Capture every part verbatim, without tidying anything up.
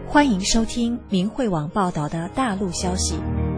欢迎收听明慧网报道的大陆消息。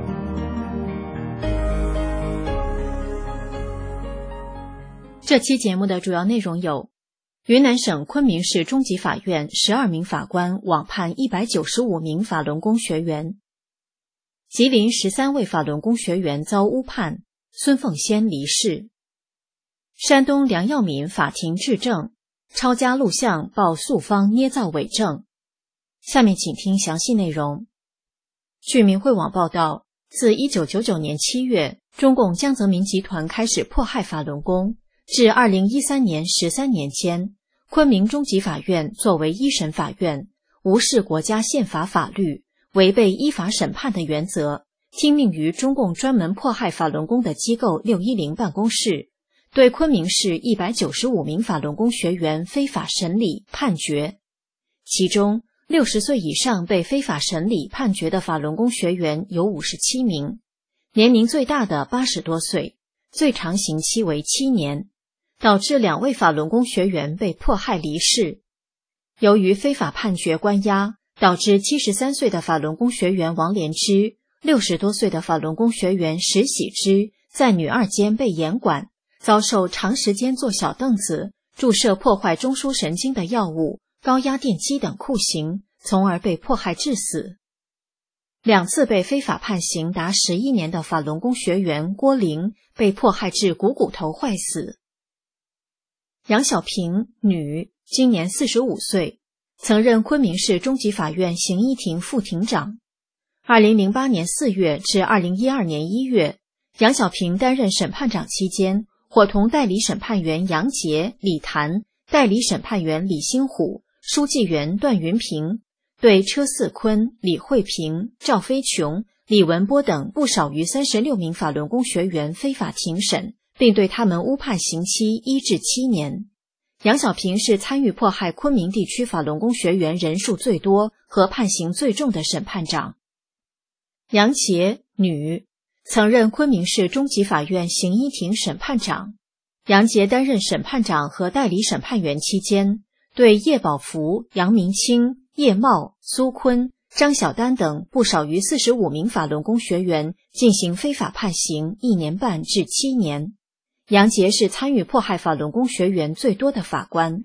这期节目的主要内容有：云南省昆明市中级法院十二名法官网判一百九十五名法轮功学员；吉林十三位法轮功学员遭诬判，孙凤仙离世；山东梁耀敏法庭质证，抄家录像曝诉方捏造伪证。下面请听详细内容。据明慧网报道，自一九九九年七月，中共江泽民集团开始迫害法轮功，至二零一三年十三年间，昆明中级法院作为一审法院，无视国家宪法法律，违背依法审判的原则，听命于中共专门迫害法轮功的机构六一零办公室，对昆明市一百九十五名法轮功学员非法审理判决。其中六十岁以上被非法审理判决的法轮功学员有五十七名，年龄最大的八十多岁，最长刑期为七年，导致两位法轮功学员被迫害离世。由于非法判决关押，导致七十三岁的法轮功学员王连之、六十多岁的法轮功学员石喜之在女二监被严管，遭受长时间坐小凳子、注射破坏中枢神经的药物、高压电击等酷刑，从而被迫害致死。两次被非法判刑达十一年的法轮功学员郭玲被迫害致股骨头坏死。杨小平，女，今年四十五岁，曾任昆明市中级法院刑一庭副庭长。二零零八年四月至二零一二年一月，杨小平担任审判长期间，伙同代理审判员杨杰、李谭、代理审判员李兴虎、书记员段云平，对车四坤、李慧平、赵飞琼、李文波等不少于三十六名法轮功学员非法庭审，并对他们诬判刑期一至七年。杨小平是参与迫害昆明地区法轮功学员人数最多和判刑最重的审判长。杨杰，女，曾任昆明市中级法院刑一庭审判长。杨杰担任审判长和代理审判员期间，对叶宝福、杨明清、叶茂、苏坤、张小丹等不少于四十五名法轮功学员进行非法判刑一年半至七年。杨杰是参与迫害法轮功学员最多的法官。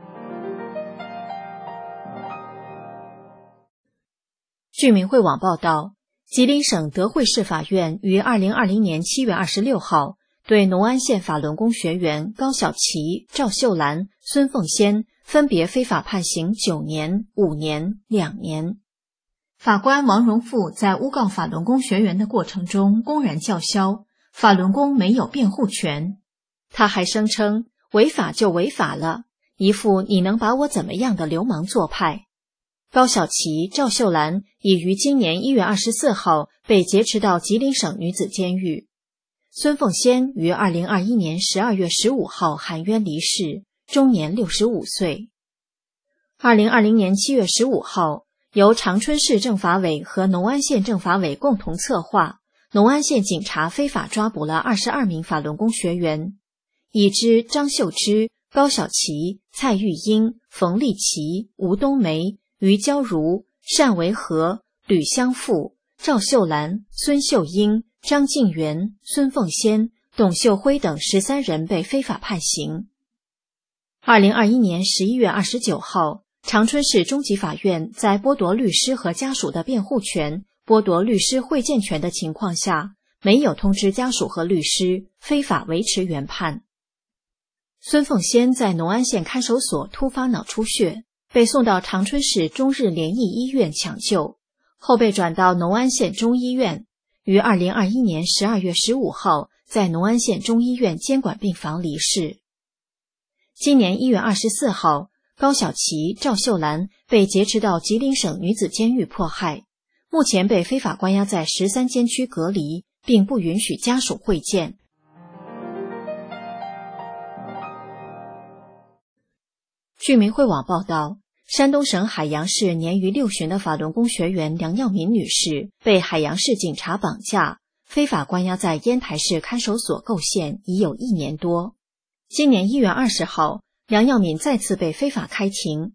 据明慧网报道，吉林省德惠市法院于二零二零年七月二十六号对农安县法轮功学员高小琪、赵秀兰、孙凤仙分别非法判刑九年、五年、两年。法官王荣富在诬告法轮功学员的过程中公然叫嚣，法轮功没有辩护权。他还声称违法就违法了，一副你能把我怎么样的流氓做派。高小琪、赵秀兰已于今年一月二十四号被劫持到吉林省女子监狱。孙凤仙于二零二一年十二月十五号含冤离世，终年六十五岁。二零二零年七月十五号，由长春市政法委和农安县政法委共同策划，农安县警察非法抓捕了二十二名法轮功学员，已知张秀芝、高小琪、蔡玉英、冯丽琪、吴冬梅、于娇如、单维和、吕香富、赵秀兰、孙秀英、张静元、孙凤仙、董秀辉等十三人被非法判刑。二零二一年十一月二十九号，长春市中级法院在剥夺律师和家属的辩护权、剥夺律师会见权的情况下，没有通知家属和律师，非法维持原判。孙凤仙在农安县看守所突发脑出血，被送到长春市中日联谊医院抢救，后被转到农安县中医院，于二零二一年十二月十五号在农安县中医院监管病房离世。今年一月二十四号，高小琪、赵秀兰被劫持到吉林省女子监狱迫害，目前被非法关押在十三监区隔离，并不允许家属会见。据明慧网报道，山东省海洋市年逾六旬的法轮功学员梁耀敏女士被海洋市警察绑架，非法关押在烟台市看守所构陷已有一年多。今年一月二十号，梁耀敏再次被非法开庭，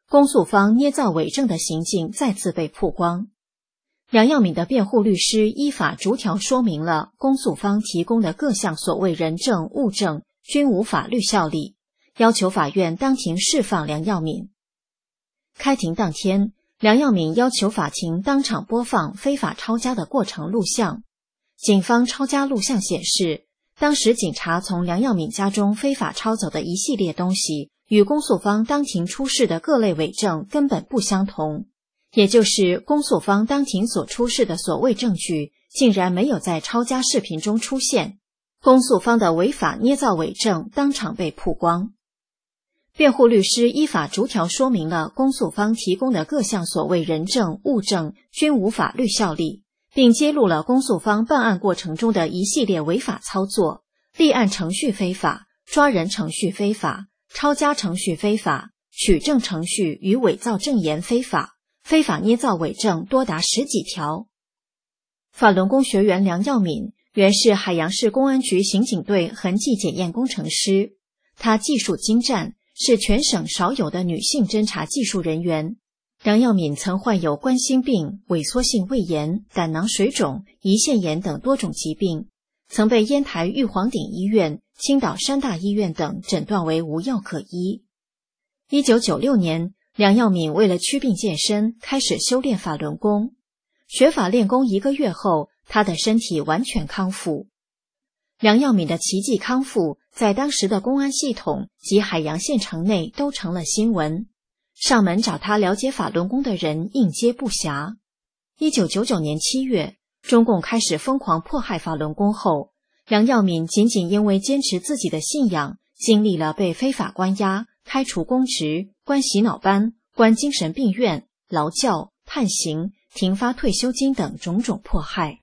公诉方捏造伪证的行径再次被曝光。梁耀敏的辩护律师依法逐条说明了公诉方提供的各项所谓人证物证均无法律效力，要求法院当庭释放梁耀敏。开庭当天，梁耀敏要求法庭当场播放非法抄家的过程录像。警方抄家录像显示，当时警察从梁耀敏家中非法抄走的一系列东西，与公诉方当庭出示的各类伪证根本不相同，也就是公诉方当庭所出示的所谓证据，竟然没有在抄家视频中出现。公诉方的违法捏造伪证当场被曝光。辩护律师依法逐条说明了公诉方提供的各项所谓人证物证均无法律效力，并揭露了公诉方办案过程中的一系列违法操作，立案程序非法，抓人程序非法，抄家程序非法，取证程序与伪造证言非法，非法捏造伪证多达十几条。法轮功学员梁耀敏原是海洋市公安局刑警队痕迹检验工程师，她技术精湛，是全省少有的女性侦查技术人员。梁耀敏曾患有冠心病、萎缩性胃炎、胆囊水肿、胰腺炎等多种疾病，曾被烟台玉皇顶医院、青岛山大医院等诊断为无药可医。一九九六年，梁耀敏为了祛病健身，开始修炼法轮功。学法练功一个月后，她的身体完全康复。梁耀敏的奇迹康复，在当时的公安系统及海洋县城内都成了新闻。上门找他了解法轮功的人应接不暇。一九九九年七月，中共开始疯狂迫害法轮功后，梁耀敏仅仅因为坚持自己的信仰，经历了被非法关押、开除公职、关洗脑班、关精神病院、劳教、判刑、停发退休金等种种迫害。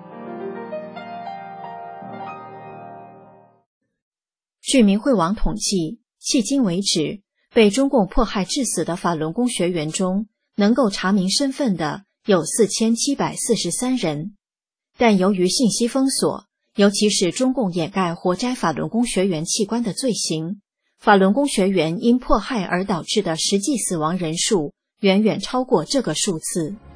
据明慧网统计，迄今为止，被中共迫害致死的法轮功学员中，能够查明身份的有四千七百四十三人。但由于信息封锁，尤其是中共掩盖活摘法轮功学员器官的罪行，法轮功学员因迫害而导致的实际死亡人数远远超过这个数字。